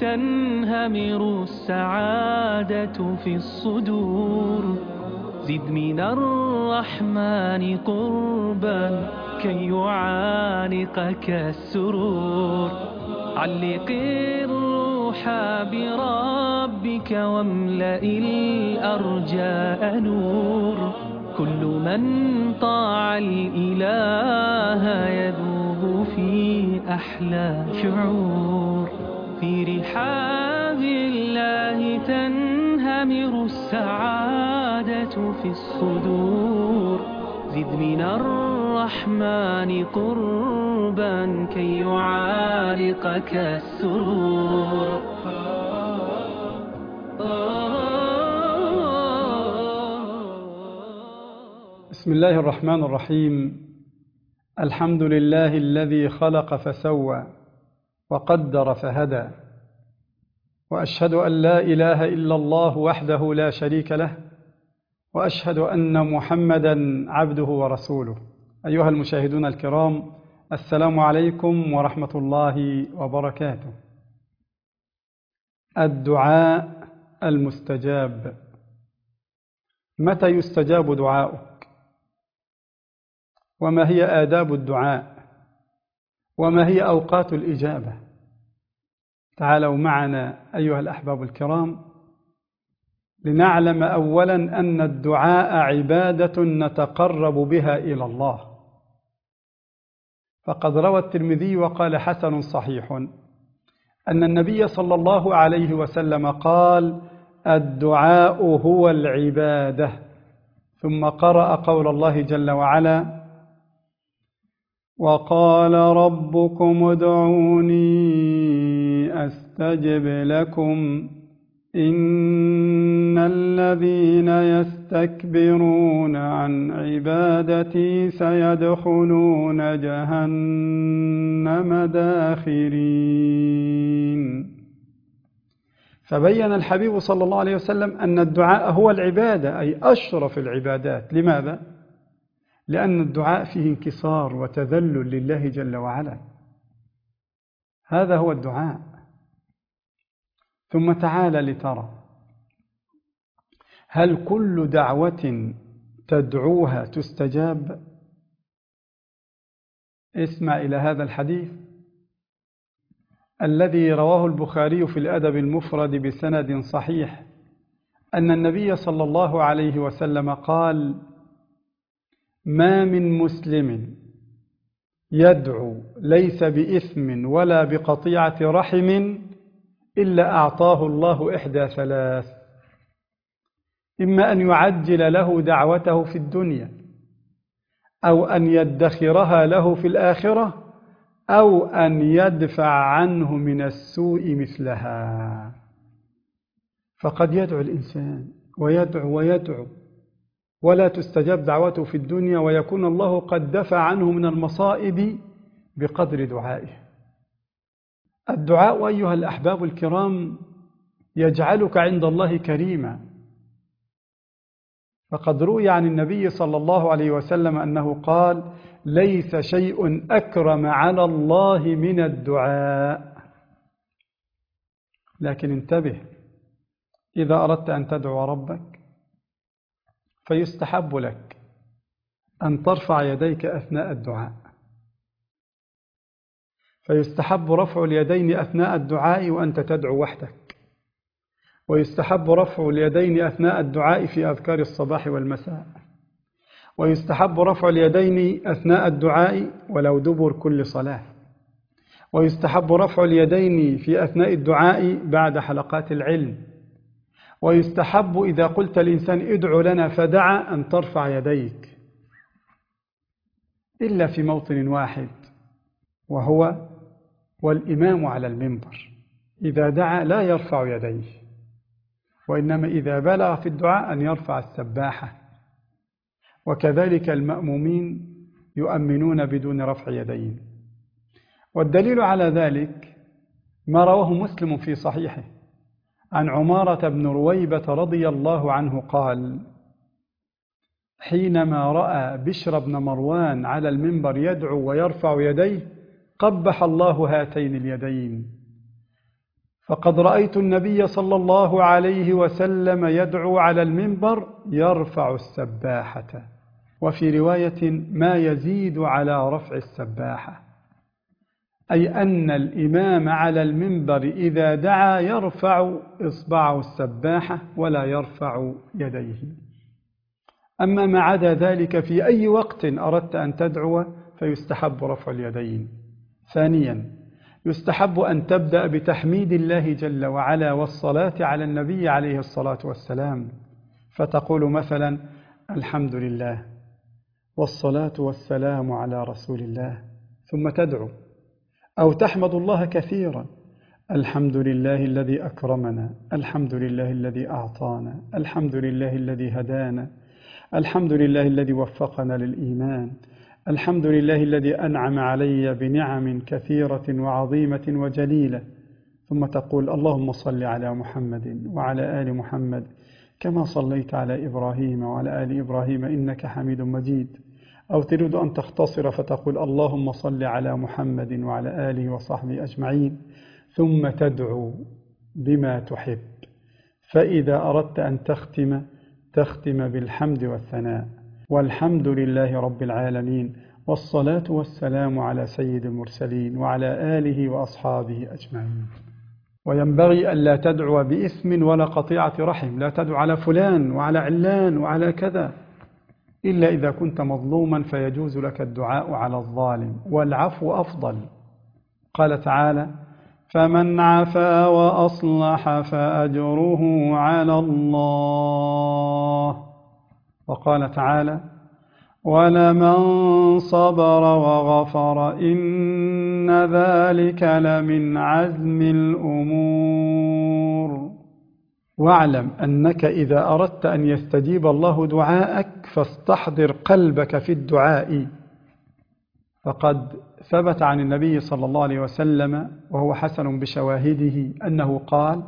تنهمر السعادة في الصدور. زد من الرحمن قربا كي يعانقك السرور. علق الروح بربك واملأ الأرجاء نور. كل من طاع الإله يذوب في أحلى شعور. في رحاب الله تنهمر السعادة في الصدور. زد من الرحمن قربا كي يعانقك السرور. بسم الله الرحمن الرحيم. الحمد لله الذي خلق فسوى وقدر فهدى، وأشهد أن لا إله إلا الله وحده لا شريك له، وأشهد أن محمدا عبده ورسوله. أيها المشاهدون الكرام، السلام عليكم ورحمة الله وبركاته. الدعاء المستجاب. متى يستجاب دعاؤك؟ وما هي آداب الدعاء؟ وما هي أوقات الإجابة؟ تعالوا معنا أيها الأحباب الكرام لنعلم أولا أن الدعاء عبادة نتقرب بها إلى الله. فقد روى الترمذي وقال حسن صحيح أن النبي صلى الله عليه وسلم قال: الدعاء هو العبادة. ثم قرأ قول الله جل وعلا: وقال ربكم ادعوني أستجب لكم إن الذين يستكبرون عن عبادتي سيدخلون جهنم داخرين. فبين الحبيب صلى الله عليه وسلم أن الدعاء هو العبادة، أي أشرف العبادات. لماذا؟ لأن الدعاء فيه انكسار وتذلل لله جل وعلا. هذا هو الدعاء. ثم تعال لترى، هل كل دعوة تدعوها تستجاب؟ اسمع إلى هذا الحديث الذي رواه البخاري في الأدب المفرد بسند صحيح، أن النبي صلى الله عليه وسلم قال: ما من مسلم يدعو ليس بإثم ولا بقطيعة رحم إلا أعطاه الله إحدى ثلاث: إما أن يعجل له دعوته في الدنيا، أو أن يدخرها له في الآخرة، أو أن يدفع عنه من السوء مثلها. فقد يدعو الإنسان ويدعو ولا تستجاب دعوته في الدنيا، ويكون الله قد دفع عنه من المصائب بقدر دعائه. الدعاء أيها الأحباب الكرام يجعلك عند الله كريما. فقد روي عن النبي صلى الله عليه وسلم أنه قال: ليس شيء أكرم على الله من الدعاء. لكن انتبه، إذا أردت أن تدعو ربك فيستحب لك أن ترفع يديك أثناء الدعاء. فيستحب رفع اليدين أثناء الدعاء وأنت تدعو وحدك، ويستحب رفع اليدين أثناء الدعاء في أذكار الصباح والمساء، ويستحب رفع اليدين أثناء الدعاء ولو دبر كل صلاة، ويستحب رفع اليدين في أثناء الدعاء بعد حلقات العلم، ويستحب إذا قلت الإنسان ادعو لنا فدعا أن ترفع يديك، إلا في موطن واحد، وهو والإمام على المنبر. إذا دعا لا يرفع يديه، وإنما إذا بلغ في الدعاء أن يرفع السباحة. وكذلك المأمومين يؤمنون بدون رفع يدين. والدليل على ذلك ما رواه مسلم في صحيحه عن عمارة بن رويبة رضي الله عنه قال: حينما رأى بشر بن مروان على المنبر يدعو ويرفع يديه قبح الله هاتين اليدين، فقد رأيت النبي صلى الله عليه وسلم يدعو على المنبر يرفع السباحة، وفي رواية ما يزيد على رفع السباحة، أي أن الإمام على المنبر إذا دعا يرفع إصبعه السباحة ولا يرفع يديه. أما ما عدا ذلك في أي وقت أردت أن تدعو فيستحب رفع اليدين. ثانيا، يستحب أن تبدأ بتحميد الله جل وعلا والصلاة على النبي عليه الصلاة والسلام، فتقول مثلا الحمد لله والصلاة والسلام على رسول الله، ثم تدعو. أو تحمد الله كثيرا، الحمد لله الذي أكرمنا، الحمد لله الذي أعطانا، الحمد لله الذي هدانا، الحمد لله الذي وفقنا للإيمان، الحمد لله الذي أنعم علي بنعم كثيرة وعظيمة وجليلة. ثم تقول اللهم صل على محمد وعلى آل محمد كما صليت على إبراهيم وعلى آل إبراهيم إنك حميد مجيد. أو تريد أن تختصر فتقول اللهم صل على محمد وعلى آله وصحبه أجمعين، ثم تدعو بما تحب. فإذا أردت أن تختم بالحمد والثناء، والحمد لله رب العالمين، والصلاة والسلام على سيد المرسلين وعلى آله وأصحابه أجمعين. وينبغي ألا تدعو بإثم ولا قطيعة رحم، لا تدعو على فلان وعلى علان وعلى كذا، إلا إذا كنت مظلوما فيجوز لك الدعاء على الظالم، والعفو أفضل. قال تعالى فمن عفا وأصلح فأجره على الله. وقال تعالى ولمن صبر وغفر إن ذلك لمن عزم الأمور. واعلم أنك إذا أردت أن يستجيب الله دعاءك فاستحضر قلبك في الدعاء. فقد ثبت عن النبي صلى الله عليه وسلم وهو حسن بشواهده أنه قال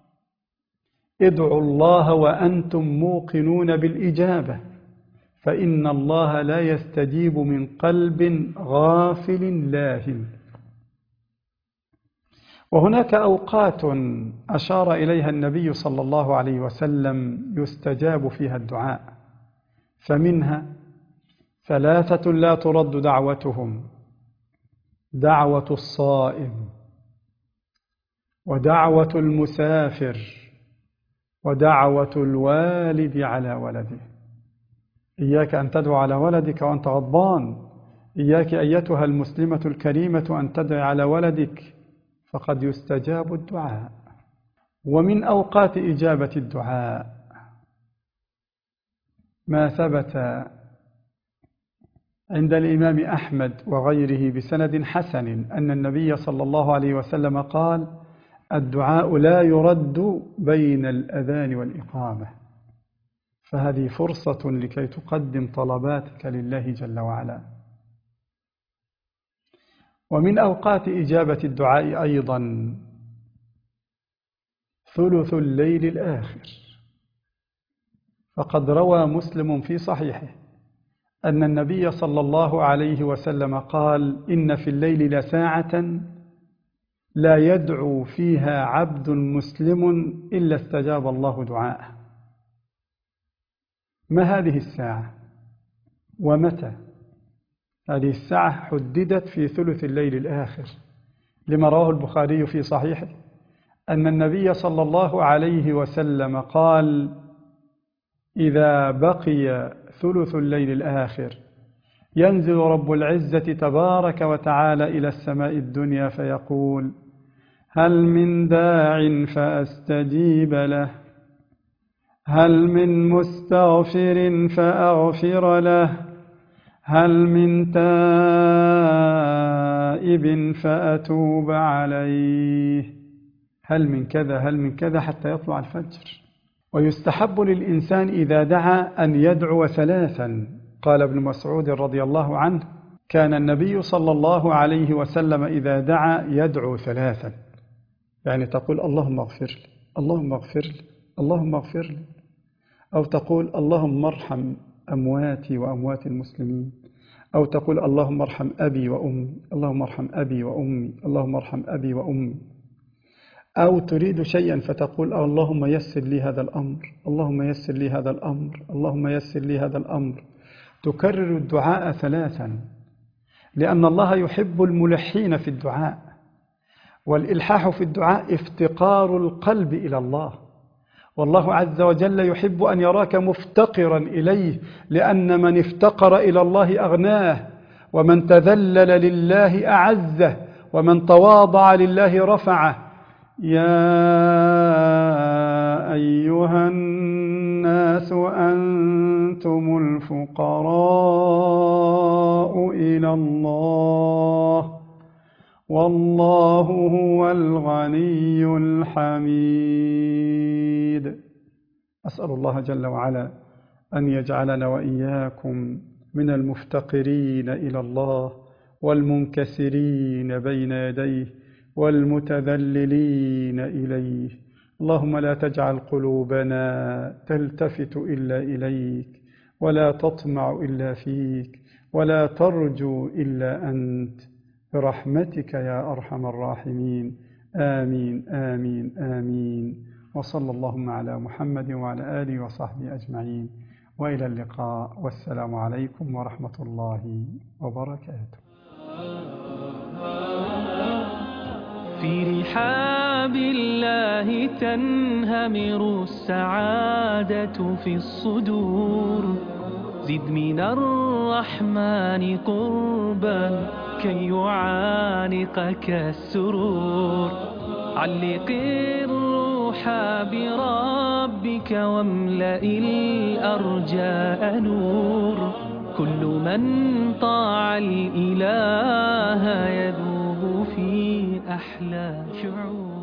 ادعوا الله وأنتم موقنون بالإجابة، فإن الله لا يستجيب من قلب غافل لاهٍ. وهناك أوقات أشار إليها النبي صلى الله عليه وسلم يستجاب فيها الدعاء، فمنها 3 لا ترد دعوتهم: دعوة الصائم، ودعوة المسافر، ودعوة الوالد على ولده. إياك أن تدعو على ولدك وأنت غضبان، إياك أيتها المسلمة الكريمة أن تدعي على ولدك، فقد يستجاب الدعاء. ومن أوقات إجابة الدعاء ما ثبت عند الإمام أحمد وغيره بسند حسن أن النبي صلى الله عليه وسلم قال الدعاء لا يرد بين الأذان والإقامة. فهذه فرصة لكي تقدم طلباتك لله جل وعلا. ومن أوقات إجابة الدعاء أيضا ثلث الليل الآخر، فقد روى مسلم في صحيحه أن النبي صلى الله عليه وسلم قال إن في الليل لساعة لا يدعو فيها عبد مسلم إلا استجاب الله دعاءه. ما هذه الساعة ومتى؟ هذه الساعة حددت في ثلث الليل الآخر، لما رواه البخاري في صحيحه أن النبي صلى الله عليه وسلم قال إذا بقي ثلث الليل الآخر ينزل رب العزة تبارك وتعالى إلى السماء الدنيا فيقول هل من داع فأستجيب له، هل من مستغفر فأغفر له، هل من تائب فأتوب عليه، هل من كذا هل من كذا حتى يطلع الفجر. ويستحب للإنسان إذا دعا أن يدعو 3. قال ابن مسعود رضي الله عنه كان النبي صلى الله عليه وسلم إذا دعا يدعو 3، يعني تقول اللهم اغفر لي، اللهم اغفر لي، اللهم اغفر لي، أو تقول اللهم ارحم أمواتي وأموات المسلمين، أو تقول اللهم ارحم أبي وأمي، اللهم ارحم أبي وأمي، اللهم ارحم أبي وأمي، أو تريد شيئا فتقول اللهم يسر لي هذا الأمر، اللهم يسر لي هذا الأمر، اللهم يسر لي هذا الأمر. تكرر الدعاء 3، لأن الله يحب الملحين في الدعاء، والإلحاح في الدعاء افتقار القلب إلى الله، والله عز وجل يحب أن يراك مفتقرا إليه، لأن من افتقر إلى الله أغناه، ومن تذلل لله أعزه، ومن تواضع لله رفعه. يا أيها الناس أنتم الفقراء إلى الله والله هو الغني الحميد. أسأل الله جل وعلا أن يجعلنا وإياكم من المفتقرين إلى الله والمنكسرين بين يديه والمتذللين إليه. اللهم لا تجعل قلوبنا تلتفت إلا إليك، ولا تطمع إلا فيك، ولا ترجو إلا أنت، برحمتك يا أرحم الراحمين. آمين آمين آمين. وصلى اللهم على محمد وعلى آله وصحبه أجمعين، وإلى اللقاء، والسلام عليكم ورحمة الله وبركاته. في رحاب الله تنهمر السعادة في الصدور. زد من الرحمن قربا كي يعانقك السرور. علق الروح بربك واملأ الأرجاء نور. كل من طاع الإله يذوب في أحلى شعور.